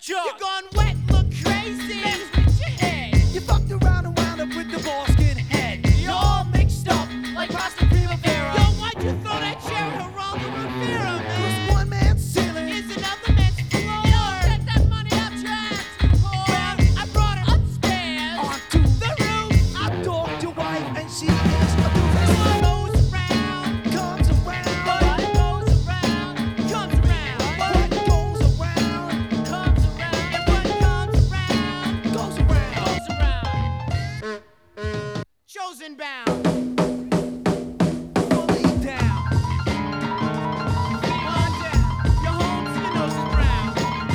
Sure. You're gone wet, look crazy. Mess with your head. You fucked around and wound up with the ball skin head. You're all mixed up like Pasta Primavera. Yo, why'd you throw that chair at Geraldo Rivera, man? 'Cause one man's ceiling Is another man's floor. Yo, get that money out your ass, you whore. Well, I brought it upstairs onto the roof. I talked to wife and she is a doofus. What goes around, Comes around. what goes around, comes around. What goes around Comes around, and what comes around, goes around. goes around. Chosen bound. Fully down. On down. Your home to your nose is brown.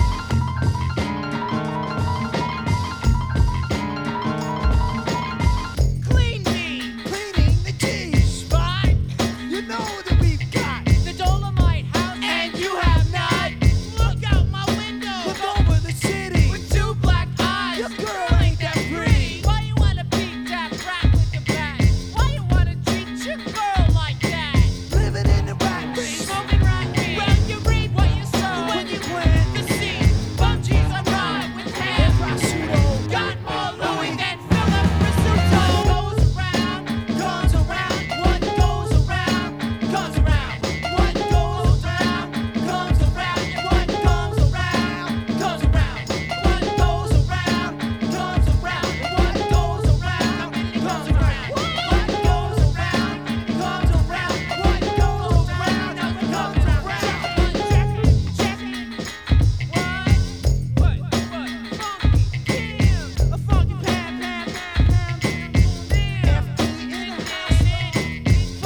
Clean me. Cleaning the cheese. Spot. You know that we've got. The Dolomite house. And you have not. Look out my window. Look over the city. With two black eyes. Your girl ain't that pretty. Why you wanna beat that rat with the bat? Why you wanna treat your girl like that? Living in the rat race. Smoking right weed. Well, you reap what you sow. When you plant the seed. Bum cheese I ride with ham. prosciutto. Got more Louis than Philip Risotto. Goes around, Comes around. what goes around, comes around. What goes around, comes around. And what goes around, comes around. What goes around, comes around. And what goes around, comes around. What goes around, comes around. What goes around, comes around. What? Funky Kim, a funky pam pam pam pam pam. FD in the house.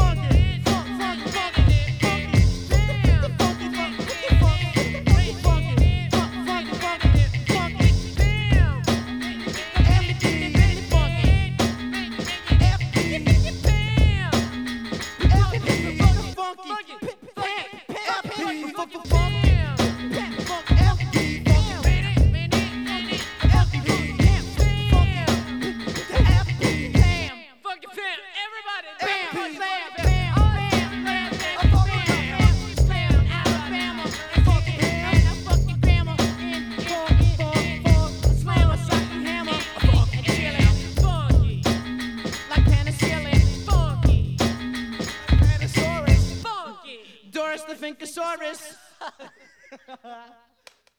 Doris the Finkosaurus.